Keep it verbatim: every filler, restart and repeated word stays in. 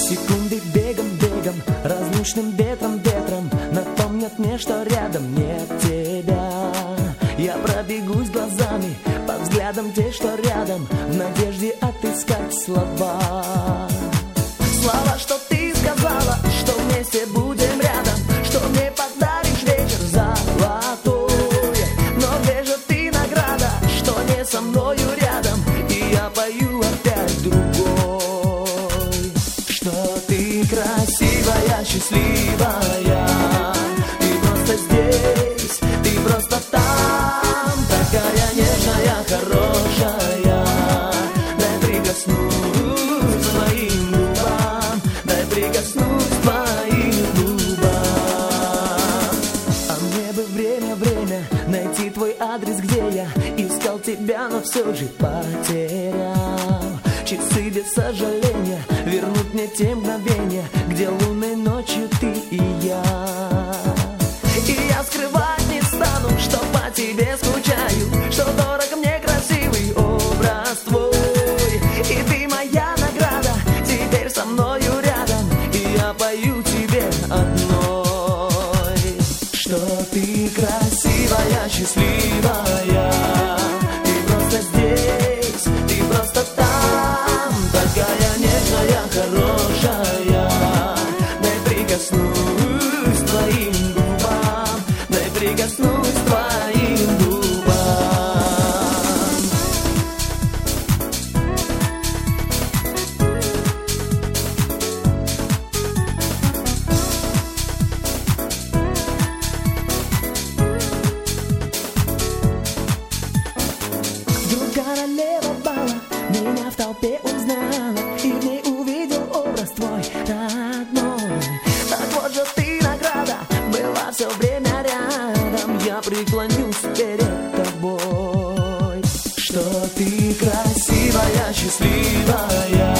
Секунды бегом, бегом, разлучным ветром, ветром напомнят мне, что рядом нет тебя. Я пробегусь глазами по взглядам тех, что рядом, в надежде отыскать слова. Слова, что ты сказала, что вместе будем рядом, что мне подаришь вечер золотой. Но где же ты, награда, что не со мною рядом, и я пою опять другой. Что ты красивая, счастливая, ты просто здесь, ты просто там, такая нежная, хорошая. Дай прикоснусь к твоим губам, дай прикоснусь к твоим губам. А мне бы время, время найти твой адрес, где я искал тебя, но все же потерял. Часы без сожаления вернут мне те мгновения, где лунной ночью ты и я. И я скрывать не стану, что по тебе скучаю, что дорог мне красивый образ твой. И ты моя награда, теперь со мною рядом, и я пою тебе одной. Что ты красивая, счастливая, ты просто здесь, ты просто там, такая нежная, хорошая. Дай прикоснусь к твоим губам, дай прикоснусь к твоим губам. Вдруг королева бала меня в толпе узнала, и в ней увидел образ твой родной. Так вот же ты, награда, была все время рядом, я преклонюсь перед тобой. Что ты красивая, счастливая,